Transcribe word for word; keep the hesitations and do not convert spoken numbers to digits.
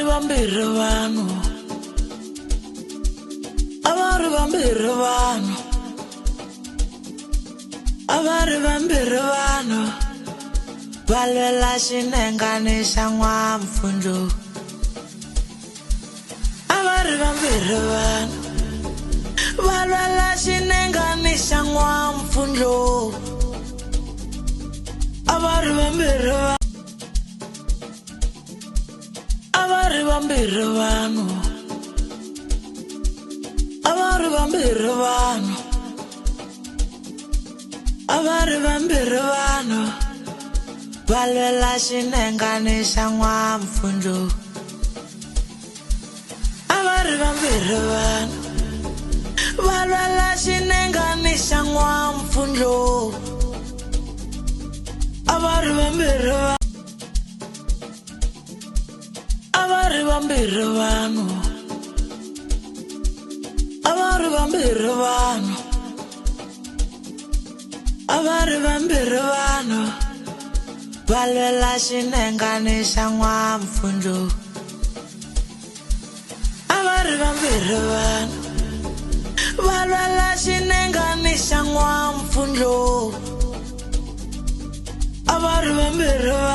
vambirhi vanhu a va ri vambirhi vanhu a va ri vambirhi vanhu va lwela xinengani xa N'wampfundla a va ri vambirhi vanhu va lwela xinengani xa N'wampfundla a va ri vambirhi vanhu a va ri vambirhi vanhu a va ri vambirhi vanhu a va ri vambirhi vanhu va lwela xinengani xa N'wampfundla a va ri vambirhi vanhu va lwela xinengani xa N'wampfundla a va ri vambirhi vanhu a va ri vambirhi vanhu a va ri vambirhi vanhu a va ri vambirhi vanhu va lwela xinengani xa N'wampfundla a va ri vambirhi vanhu va lwela xinengani xa N'wampfundla a va ri vambirhi vanhu